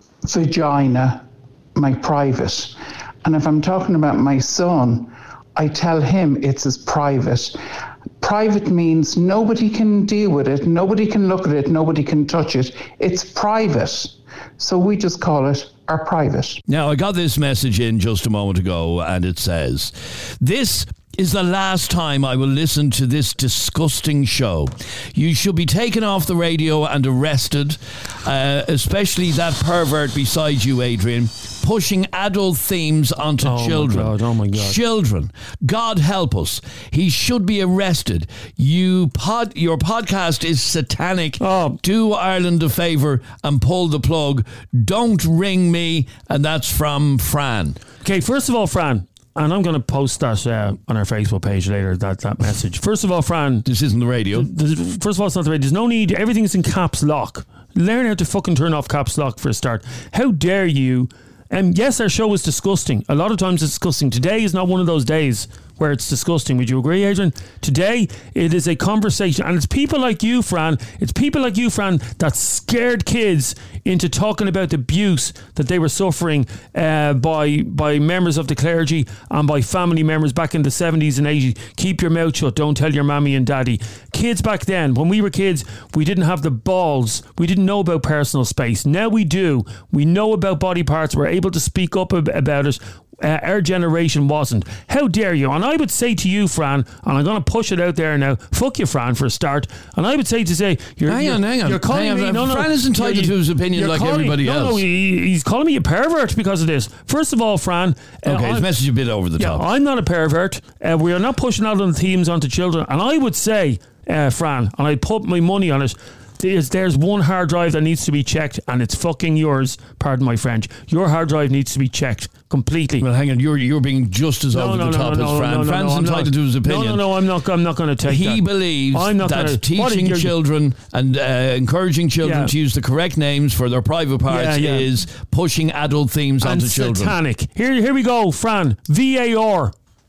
vagina my private. And if I'm talking about my son, I tell him it's his private. Private means nobody can deal with it, nobody can look at it, nobody can touch it. It's private. So we just call it our private. Now, I got this message in just a moment ago, and it says, this is the last time I will listen to this disgusting show. You should be taken off the radio and arrested, uh, especially that pervert beside you, Adrian, pushing adult themes onto oh children. My God, oh my God. Children. God help us. He should be arrested. You pod, your podcast is satanic. Oh. Do Ireland a favour and pull the plug. Don't ring me. And that's from Fran. Okay, first of all, Fran, and I'm going to post that uh, on our Facebook page later, that, that message. First of all, Fran... This isn't the radio. Th- th- first of all, it's not the radio. There's no need. Everything's in caps lock. Learn how to fucking turn off caps lock for a start. How dare you... Um, yes, our show is disgusting. A lot of times it's disgusting. Today is not one of those days where it's disgusting. Would you agree, Adrian? Today, it is a conversation. And it's people like you, Fran. It's people like you, Fran, that scared kids into talking about the abuse that they were suffering uh, by by members of the clergy and by family members back in the seventies and eighties. Keep your mouth shut. Don't tell your mammy and daddy. Kids back then, when we were kids, we didn't have the balls. We didn't know about personal space. Now we do. We know about body parts. We're able to speak up ab- about it. Uh, our generation wasn't. How dare you? And I would say to you, Fran, and I'm going to push it out there now, fuck you, Fran, for a start. And I would say to say, you're, hang you're, on, hang on. You're calling hang me, on. no, no, Fran is entitled to his opinion like everybody me, else. No, no, he, he's calling me a pervert because of this. First of all, Fran. Okay, uh, his message is a bit over the yeah, top. I'm not a pervert. Uh, we are not pushing out on themes onto children. And I would say, uh, Fran, and I put my money on it, There's, there's one hard drive that needs to be checked, and it's fucking yours. Pardon my French. Your hard drive needs to be checked completely. Well, hang on. You're you're being just as no, over no, the no, top no, as no, Fran. no, no, Fran's no, entitled not, to his opinion. No, no, no. I'm not. I'm not going to take he that. He believes I'm not that gonna, teaching children and uh, encouraging children yeah. to use the correct names for their private parts yeah, yeah. is pushing adult themes and onto children. Satanic. Here, here we go, Fran. V A R.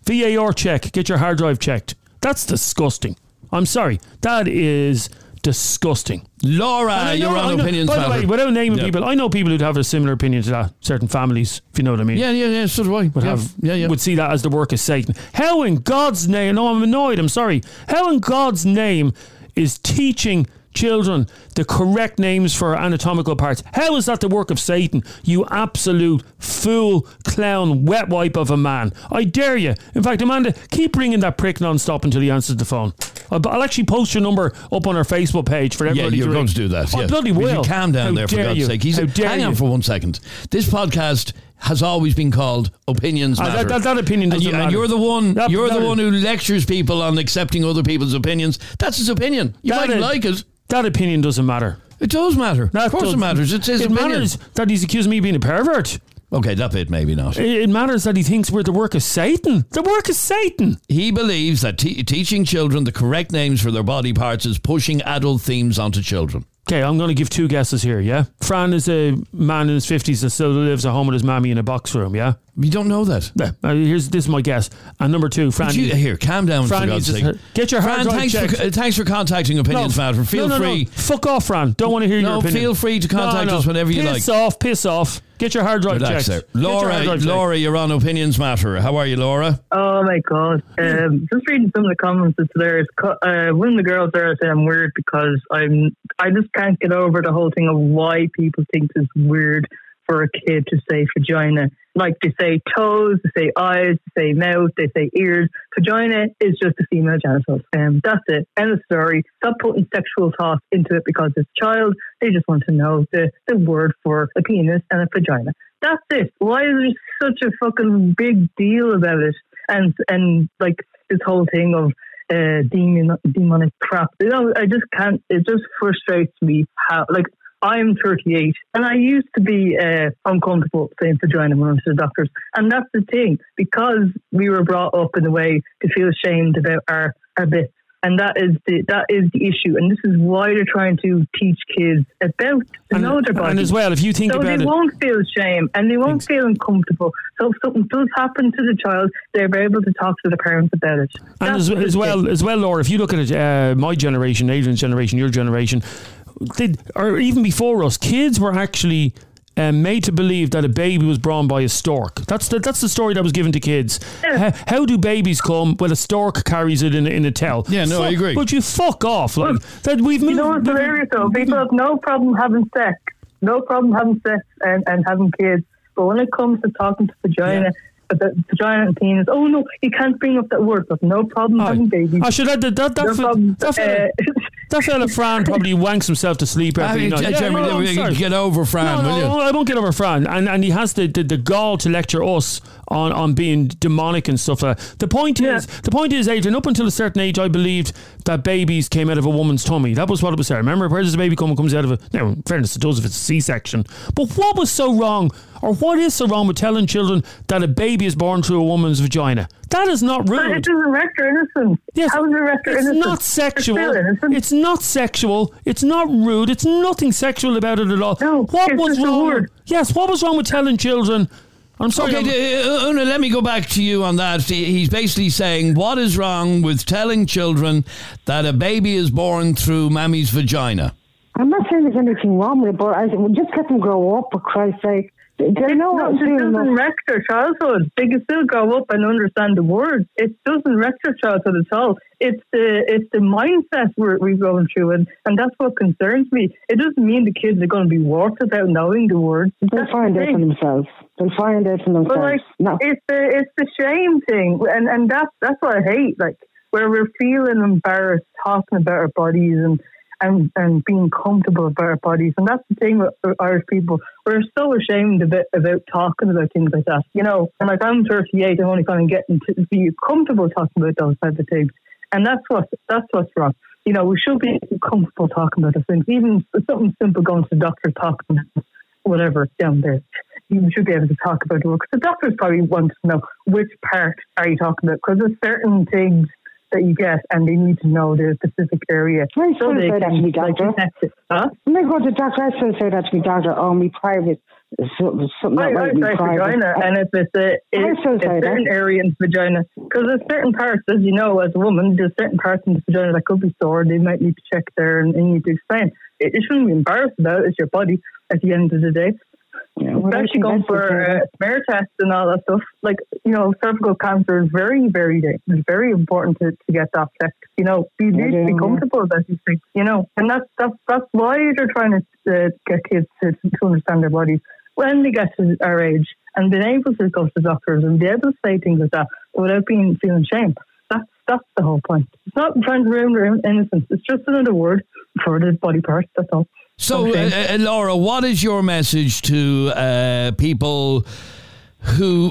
V A R check. Get your hard drive checked. That's disgusting. I'm sorry. That is disgusting. Laura, your own opinions. By the way, without naming yep. people, I know people who'd have a similar opinion to that. Certain families, if you know what I mean. Yeah, yeah, yeah. So do I. Would yeah. have, yeah, yeah. would see that as the work of Satan. How in God's name? No, I'm annoyed. I'm sorry. How in God's name is teaching children the correct names for anatomical parts? How is that the work of Satan? You absolute fool, clown, wet wipe of a man. I dare you. In fact, Amanda, keep ringing that prick non-stop until he answers the phone. I'll, I'll actually post your number up on our Facebook page for everybody yeah, you're to going ring. to do that. I yeah. bloody will. You calm down How there, for dare God's you. sake. He's How a, dare hang you. on for one second. This podcast has always been called Opinions Ah, Matter. that, that, that opinion doesn't and, you, matter. and you're the one. That- you're that- the one who lectures people on accepting other people's opinions. That's his opinion. You That might is- like it. That opinion doesn't matter. It does matter. That of course does- it matters. It's his it opinion. matters that he's accusing me of being a pervert. Okay, that bit maybe not. It, it matters that he thinks we're the work of Satan. The work of Satan. He believes that te- teaching children the correct names for their body parts is pushing adult themes onto children. Okay, I'm going to give two guesses here, yeah? Fran is a man in his fifties that still lives at home with his mammy in a box room, yeah? You don't know that. Yeah, uh, here's this is my guess. And number two, Fran. You, here, calm down Fran for God's needs sake. to- Get your hard Fran, drive thanks checked. for, uh, thanks for contacting Opinions No, Matter. Feel no, no, free. No. Fuck off, Fran. Don't want to hear No, your opinion. feel free to contact No, no. us whenever you piss like. off, piss off. Get your hard drive Relax checked. there. Get your Laura, hard drive checked. Laura, you're on Opinions Matter. How are you, Laura? Oh my god! Um, just reading some of the comments there. Uh, one of the girls there said I'm weird because I'm. I just can't get over the whole thing of why people think it's weird for a kid to say vagina. Like they say toes, they say eyes, they say mouth, they say ears. Vagina is just a female genital. Um, that's it. End of story. Stop putting sexual thoughts into it because it's a child. They just want to know the, the word for a penis and a vagina. That's it. Why is there such a fucking big deal about it? And and like this whole thing of uh, demon demonic crap. You know, I just can't. It just frustrates me how like. I'm thirty-eight and I used to be uh, uncomfortable saying vagina when I was to the doctors. And that's the thing, because we were brought up in a way to feel ashamed about our, our bits. And that is the that is the issue. And this is why they're trying to teach kids about to and, know their bodies. And as well, if you think so about they it, won't feel shame and they won't feel uncomfortable. So if something does happen to the child, they're able to talk to the parents about it. and That's as, as the well, thing. as well, Laura, if you look at it, uh, my generation, Adrian's generation, your generation, they, or even before us, kids were actually um, made to believe that a baby was born by a stork. That's the that's the story that was given to kids. Yeah. How, how do babies come? Well, a stork carries it in, in a tail. Yeah, no, I Fuck- agree. But you fuck off. Like that, we've moved. You know what's hilarious though? People have no problem having sex, no problem having sex and, and having kids. But when it comes to talking to vagina, about vagina and penis, oh no, you can't bring up that word. But no problem having babies. I should add that that that, No fe- problem. that, fella, Uh, that fella Fran probably wanks himself to sleep every I mean, night. Jeremy, no, no, I'm you sorry. get over Fran, no, will no, you? I won't get over Fran. And and he has the, the, the gall to lecture us on, on being demonic and stuff like that. The point Yeah. is, the point is, Adrian, up until a certain age, I believed that babies came out of a woman's tummy. That was what it was there. Remember, where does a baby come? It comes out of a... Now, in fairness, it does if it's a C-section. But what was so wrong, or what is so wrong with telling children that a baby is born through a woman's vagina? That is not rude. But it doesn't wreck their innocence. Yes, How does it wreck their it's innocence? not sexual. They're still innocent. It's not sexual. It's not rude. It's nothing sexual about it at all. No, what it's was just a wrong? word. Yes, what was wrong with telling children? I'm sorry. I'm- Okay, uh, Una, let me go back to you on that. He's basically saying, what is wrong with telling children that a baby is born through mammy's vagina? I'm not saying there's anything wrong with it, but I well, just let them grow up, for Christ's sake. They they know no, what it to do. doesn't wreck their childhood. They can still grow up and understand the words. It doesn't wreck their childhood at all. It's the it's the mindset we're, we're going through, and, and that's what concerns me. It doesn't mean the kids are going to be warped without knowing the words. They'll That's find the out for thing. themselves. They'll find out for themselves. But like, no. it's the it's the shame thing, and and that's that's what I hate. Like where we're feeling embarrassed talking about our bodies and. And, and being comfortable about our bodies. And that's the thing with Irish people. We're so ashamed of it, about talking about things like that. You know, and like I'm thirty-eight, I'm only kind of getting to be comfortable talking about those type of things. And that's what that's what's wrong. You know, we should be comfortable talking about those things. Even something simple, going to the doctor, talking, whatever, down there. You should be able to talk about it. Because the doctors probably want to know which part are you talking about. Because there's certain things that you get, and they need to know their specific area. I so still they say that can, to me, doctor. like, detect it. Huh? When I go to the doctor, I still say that to me, doctor. Oh, me private. Something, something I, not I right, me say private. vagina, and if it's a, I it's still a say certain that. area in the vagina, because there's certain parts, as you know, as a woman, there's certain parts in the vagina that could be sore. They might need to check there and, and you need to explain. It, it shouldn't be embarrassed about it. It's your body at the end of the day. Yeah, well, Especially going for uh, smear tests and all that stuff. Like, you know, cervical cancer is very, very, it's very important to, to get that checked. You know, you need to be comfortable about these things, you know, and that's that's that's why they're trying to uh, get kids to, to understand their bodies when they get to our age and being able to go to doctors and be able to say things like that without being feeling shame. That's that's the whole point. It's not trying to ruin their innocence. It's just another word for the body part. That's all. So, uh, uh, Laura, what is your message to uh, people who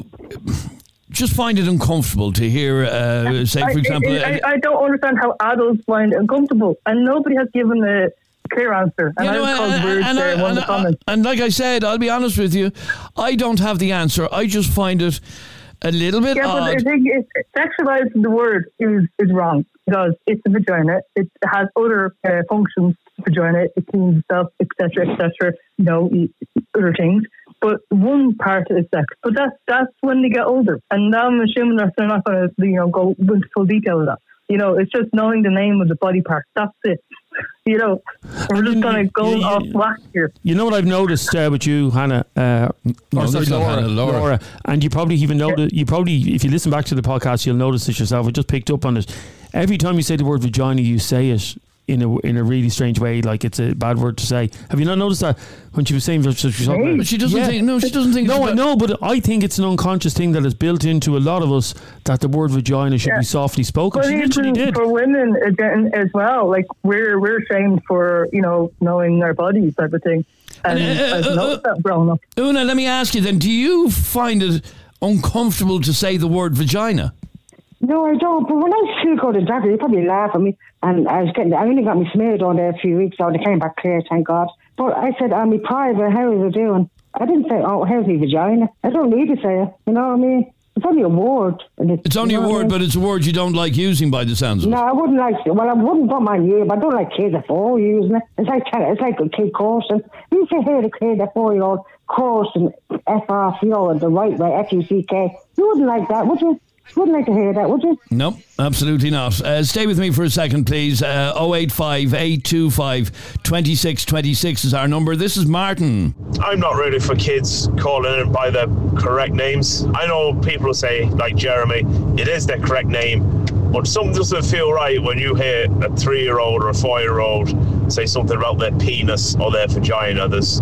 just find it uncomfortable to hear, uh, say, for I, example... I, I, I don't understand how adults find it uncomfortable, and nobody has given a clear answer. And You know, I was and, words and, there in I- one of and the comments. I- and like I said, I'll be honest with you, I don't have the answer. I just find it a little bit Yeah, odd. but I think it's, sexualizing the word is, is wrong because it's a vagina. It has other uh, functions. Vagina, it cleans itself, et cetera, et cetera. You know, e- other things. But one part is sex. But that's that's when they get older, and I'm assuming that they're not going to, you know, go into full detail of that. You know, it's just knowing the name of the body part. That's it. You know, we're just going to go off whack here. You know what I've noticed uh, with you, Hannah, uh, No, or sorry, that's not Laura, Hannah, Laura. and you probably even notice. You probably, if you listen back to the podcast, you'll notice this yourself. I just picked up on it. Every time you say the word vagina, you say it in a in a really strange way, like it's a bad word to say. Have you not noticed that when she was saying she was talking about it? She doesn't think- no, she doesn't think No, it's I about- know, but I think it's an unconscious thing that is built into a lot of us that the word vagina should Yeah. be softly spoken. But She literally even did. for women again as well, like we're we're shamed for, you know, knowing our bodies type of thing. And And, uh, I've uh, noticed that growing up. Una, let me ask you then, do you find it uncomfortable to say the word vagina? No, I don't. But when I still go to the doctor, they probably laugh at me. And I was getting, I only got me smeared on there a few weeks ago. They came back clear, thank God. But I said, I'm me private. How is it doing? I didn't say, oh, how's my vagina? I don't need to say it. You know what I mean? It's only a word. And it's, It's only you a know what I word, mean? but it's a word you don't like using by the sounds of it. No, I wouldn't like. Well, I wouldn't put my name. I don't like kids at four using it. It's like it's like a kid coursing. You say, "Hey, the kid at four year old coursing f off," you know, the right way, F U C K. You wouldn't like that, would you? You wouldn't like to hear that, would you? No, absolutely not. Uh, stay with me for a second, please. Uh, oh eight five, eight two five, two six two six is our number. This is Martin. I'm not really for kids calling it by the correct names. I know people say, like Jeremy, it is the correct name, but something doesn't feel right when you hear a three-year-old or a four-year-old say something about their penis or their vagina. There's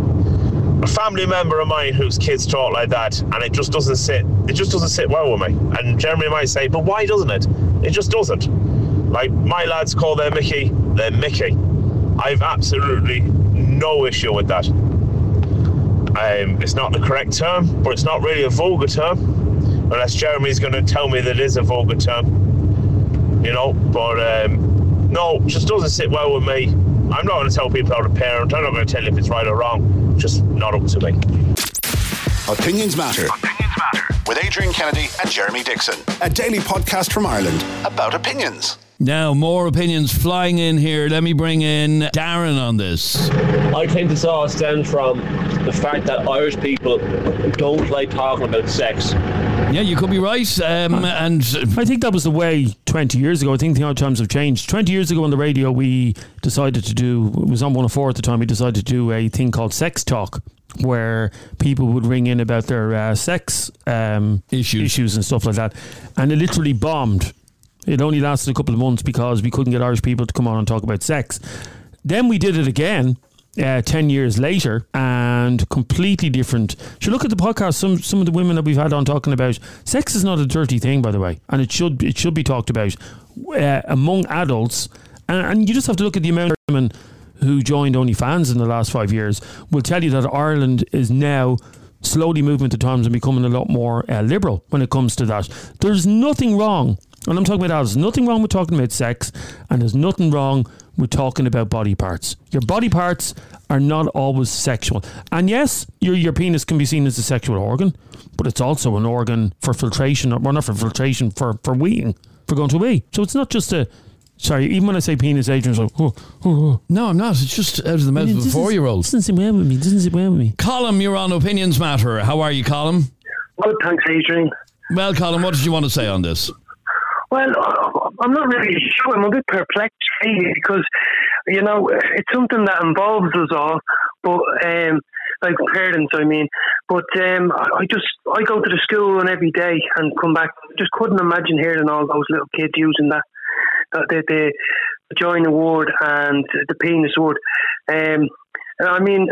a family member of mine whose kids talk like that, and it just doesn't sit. It just doesn't sit well with me. And Jeremy might say, "But why doesn't it?" It just doesn't. Like my lads call their Mickey, their Mickey. I've absolutely no issue with that. Um, it's not the correct term, but it's not really a vulgar term, unless Jeremy's going to tell me that it is a vulgar term. You know, but um, no, it just doesn't sit well with me. I'm not going to tell people how to parent. I'm not going to tell you if it's right or wrong. It's just not up to me. Opinions Matter. Opinions Matter. With Adrian Kennedy and Jeremy Dixon. A daily podcast from Ireland about opinions. Now, more opinions flying in here. Let me bring in Darren on this. I think this all stems from the fact that Irish people don't like talking about sex. Yeah, you could be right. Um, and I think that was the way twenty years ago. I think the times have changed. twenty years ago on the radio, we decided to do, it was on one oh four at the time, we decided to do a thing called Sex Talk, where people would ring in about their uh, sex um, issues. issues and stuff like that. And it literally bombed. It only lasted a couple of months because we couldn't get Irish people to come on and talk about sex. Then we did it again uh, ten years later, and completely different. Should look at the podcast. Some some of the women that we've had on talking about sex is not a dirty thing, by the way, and it should it should be talked about uh, among adults. And, and you just have to look at the amount of women who joined OnlyFans in the last five years. Will tell you that Ireland is now slowly moving to times and becoming a lot more uh, liberal when it comes to that. There's nothing wrong. And I'm talking about adults. There's nothing wrong with talking about sex, and there's nothing wrong with talking about body parts. Your body parts are not always sexual. And yes, your your penis can be seen as a sexual organ, but it's also an organ for filtration, or well, not for filtration, for, for weeing. for going to a wee. So it's not just a. Sorry, even when I say penis, Adrian's like, oh, oh, oh. No, I'm not. It's just out of the mouth of a four-year-old. Doesn't sit well with me. Doesn't sit well with me. Colm, you're on Opinions Matter. How are you, Colm? Good, thanks, Adrian. Well, Colm, what did you want to say on this? Well, I'm not really sure. I'm a bit perplexed, really, because, you know, it's something that involves us all, but, um, like parents, I mean. But um, I just, I go to the school run every day and come back. I just couldn't imagine hearing all those little kids using that. The, the vagina word and the penis word. Um, I mean,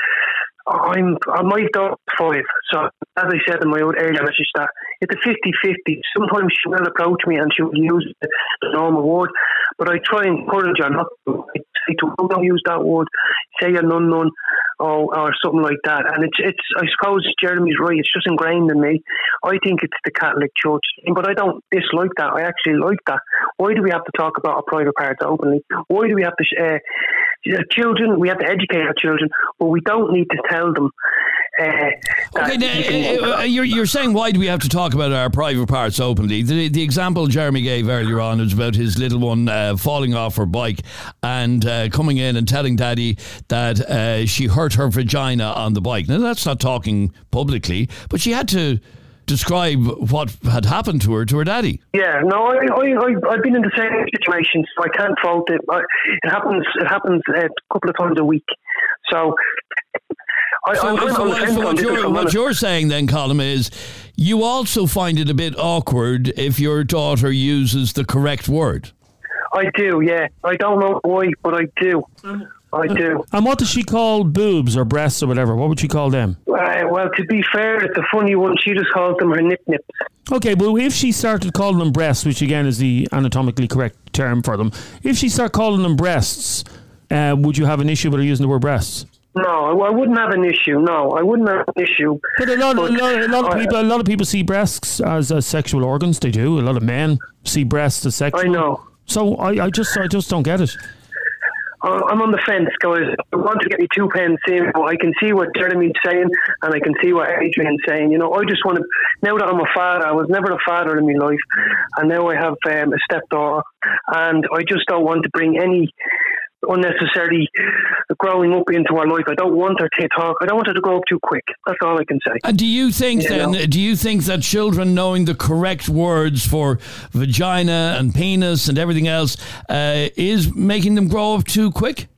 I'm my daughter's five, so as I said in my own earlier message, that it's a fifty-fifty. Sometimes she will approach me and she will use the, the normal word, but I try and encourage her not to. I say to her, don't use that word, say a nun nun or, or something like that. And it's, it's. I suppose Jeremy's right, it's just ingrained in me. I think it's the Catholic Church, but I don't dislike that. I actually like that. Why do we have to talk about our private parts openly? Why do we have to... Uh, children, we have to educate our children, but we don't need to tell them. Uh, okay, you uh, uh, you're, you're saying, why do we have to talk about our private parts openly? The, the example Jeremy gave earlier on was about his little one uh, falling off her bike and uh, coming in and telling Daddy that uh, she hurt her vagina on the bike. Now, that's not talking publicly, but she had to describe what had happened to her to her daddy. Yeah, no, I, I, I, I've been in the same situation, so I can't fault it. I, it happens. It happens a couple of times a week. So, I, so, I'm so, on the so fence what, on this, you're, what you're saying then, Colm, is you also find it a bit awkward if your daughter uses the correct word. I do, yeah. I don't know why, but I do. I do. And what does she call boobs or breasts or whatever? What would she call them? Uh, well, to be fair, it's a funny one. She just calls them her nip nips. Okay, well, if she started calling them breasts, which again is the anatomically correct term for them, if she started calling them breasts, uh, would you have an issue with her using the word breasts? No, I wouldn't have an issue. No, I wouldn't have an issue. But a lot, but a lot, a lot of I, people, a lot of people see breasts as, as sexual organs. They do. A lot of men see breasts as sexual. I know. So I, I just, I just don't get it. I'm on the fence, guys. I want to get me two pens in. I can see what Jeremy's saying, and I can see what Adrian's saying. You know, I just want to. Now that I'm a father, I was never a father in my life, and now I have um, a stepdaughter, and I just don't want to bring any unnecessary growing up into our life. I don't want her to talk. I don't want her to grow up too quick. That's all I can say. And do you think you then? know? Do you think that children knowing the correct words for vagina and penis and everything else uh, is making them grow up too quick?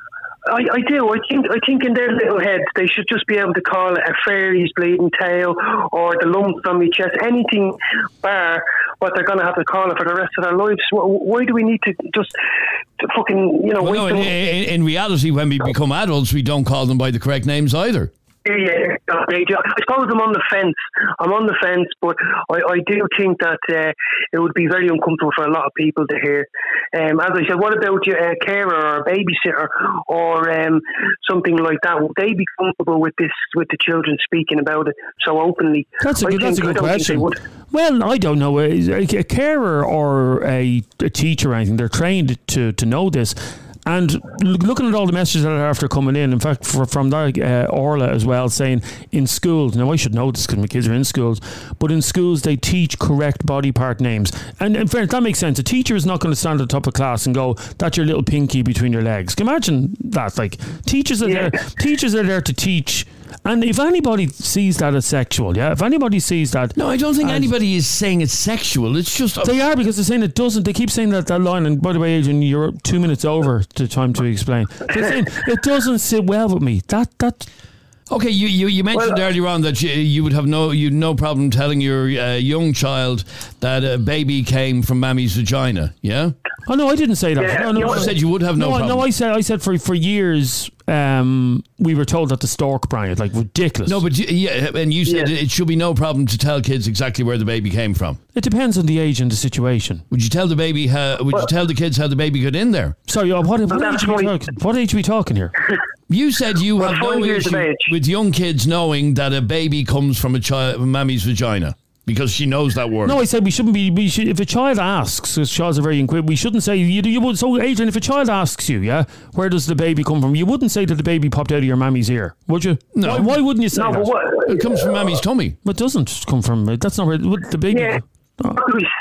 I, I do. I think I think in their little heads they should just be able to call it a fairy's bleeding tail or the lumps on my chest, anything bar what they're going to have to call it for the rest of their lives. Why do we need to just to fucking, you know... Well, no, in, in, in reality, when we become adults, we don't call them by the correct names either. Yeah, yeah, I suppose I'm on the fence. I'm on the fence, but I, I do think that uh, it would be very uncomfortable for a lot of people to hear. Um, as I said, what about your uh, carer or a babysitter or um, something like that? Would they be comfortable with this, with the children speaking about it so openly? That's a good, that's a good question. Well, I don't know. A, a carer or a, a teacher or anything, they're trained to, to know this. And looking at all the messages that are after coming in, in fact, for, from that, uh, Orla as well, saying in schools, now I should know this because my kids are in schools, but in schools they teach correct body part names. And in fairness, that makes sense. A teacher is not going to stand at the top of class and go, that's your little pinky between your legs. Can you imagine that? Like, teachers are yeah. there, teachers are there to teach. And if anybody sees that as sexual, yeah, if anybody sees that... No, I don't think anybody is saying it's sexual. It's just... They are, because they're saying it doesn't. They keep saying that, that line, and by the way, Adrian, you're two minutes over the time to explain. They're saying, it doesn't sit well with me. That... that Okay, you, you, you mentioned well, earlier on that you, you would have no you no problem telling your uh, young child that a baby came from Mammy's vagina, yeah? Oh no, I didn't say that. Yeah, no, no, you no, said you would have no, no problem. No, I said I said for for years um, we were told that the stork brand, like, ridiculous. No, but you, yeah, and you said yeah. it should be no problem to tell kids exactly where the baby came from. It depends on the age and the situation. Would you tell the baby how? Would well, you tell the kids how the baby got in there? Sorry, what, what, what age are we talking? What age are we talking here? You said you well, have no issue with young kids knowing that a baby comes from a child, Mammy's vagina, because she knows that word. No, I said we shouldn't be. We should, if a child asks, because children are very inquisitive, we shouldn't say you. You would. So, Adrian, if a child asks you, yeah, where does the baby come from? You wouldn't say that the baby popped out of your mammy's ear, would you? No. Why, why wouldn't you say no, that? But what, it comes from Mammy's tummy. It doesn't come from. That's not where the baby. Yeah. What do we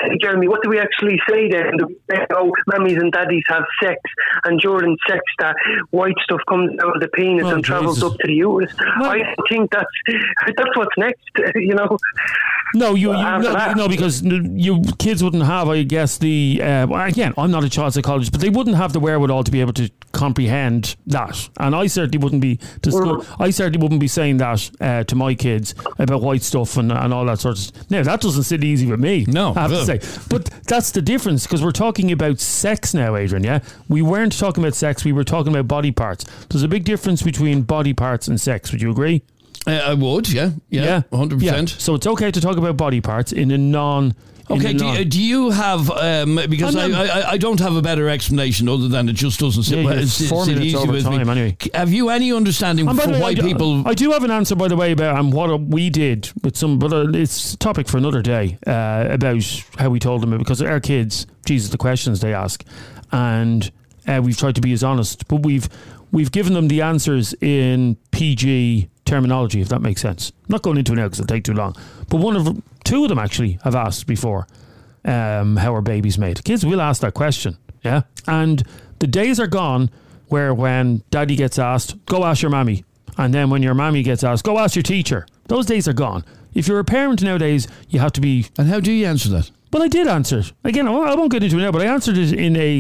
Jeremy, what do we actually say then? Oh, mammies and daddies have sex, and during sex that white stuff comes out of the penis oh, and Jesus. travels up to the uterus. Well, I think that's that's what's next, you know. No, you, you no, no, because you kids wouldn't have, I guess, the uh, again, I'm not a child psychologist, but they wouldn't have the wherewithal to be able to comprehend that, and I certainly wouldn't be. Discuss, I certainly wouldn't be saying that uh, to my kids about white stuff and, and all that sort of. Now that doesn't sit easy with me. No, I have no. to say, but that's the difference because we're talking about sex now, Adrian. Yeah, we weren't talking about sex; we were talking about body parts. There's a big difference between body parts and sex. Would you agree? Uh, I would, yeah, yeah, yeah, one hundred percent. So it's okay to talk about body parts in a non. Okay, do you, do you have, um, because I, I I don't have a better explanation other than it just doesn't sit, Yeah, well, it's sit, four sit minutes easy over with time me. anyway. Have you any understanding And by for the way, why I do, people... I do have an answer, by the way, about um, what we did with some, but uh, it's a topic for another day, uh, about how we told them, because our kids, Jesus, the questions they ask, and uh, we've tried to be as honest, but we've we've given them the answers in P G terminology, if that makes sense. I'm not going into it now because it'll take too long, but one of two of them actually have asked before, um, how are babies made? Kids will ask that question, yeah? And the days are gone where when daddy gets asked, go ask your mammy. And then when your mammy gets asked, go ask your teacher. Those days are gone. If you're a parent nowadays, you have to be... And how do you answer that? Well, I did answer it. Again, I won't get into it now, but I answered it in a...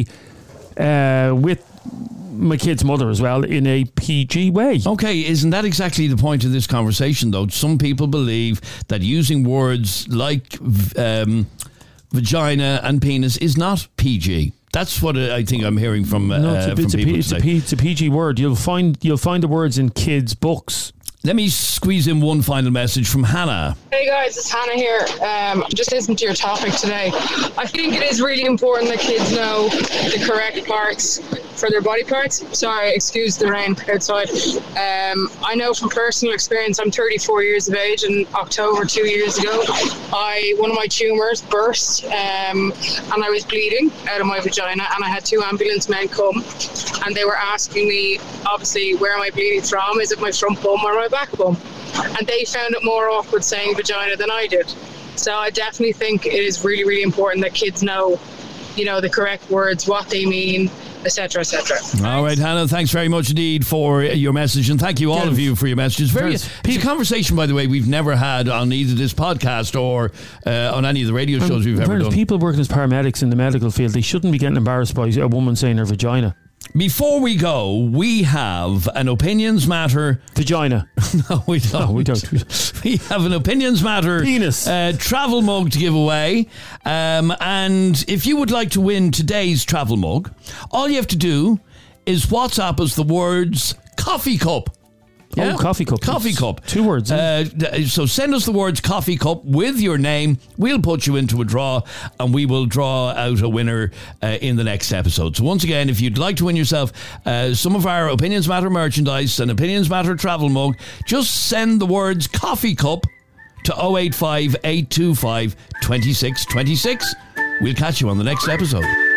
Uh, with my kid's mother as well, in a P G way. Okay, isn't that exactly the point of this conversation, though? Some people believe that using words like um, vagina and penis is not P G. That's what I think I'm hearing from, uh, no, it's a, from it's a, people P, it's, a today. P, it's a P G word. You'll find you'll find the words in kids' books. Let me squeeze in one final message from Hannah. Hey guys, it's Hannah here. Um, just listening to your topic today. I think it is really important that kids know the correct parts for their body parts. Sorry, excuse the rain outside. Um, I know from personal experience, I'm thirty-four years of age, and October two years ago, I one of my tumours burst, um, and I was bleeding out of my vagina, and I had two ambulance men come, and they were asking me, obviously, where am I bleeding from? Is it my front bum or my back bum? And they found it more awkward saying vagina than I did. So I definitely think it is really, really important that kids know, you know, the correct words, what they mean, et cetera, et cetera. All right, Hannah, thanks very much indeed for your message, and thank you all Yes. of you for your messages. Very, Yes. it's a conversation, by the way, we've never had on either this podcast or uh, on any of the radio shows we've ever done. People working as paramedics in the medical field, they shouldn't be getting embarrassed by a woman saying her vagina. Before we go, we have an Opinions Matter... Vagina. No, we don't. No, we don't. We have an Opinions Matter... Penis. Uh, travel mug to give away. Um, and if you would like to win today's travel mug, all you have to do is WhatsApp us the words coffee cup. Oh, coffee cup. Coffee cup. Two words. Uh, so send us the words coffee cup with your name. We'll put you into a draw, and we will draw out a winner uh, in the next episode. So once again, if you'd like to win yourself uh, some of our Opinions Matter merchandise and Opinions Matter travel mug, just send the words coffee cup to oh eight five, eight two five, two six two six. We'll catch you on the next episode.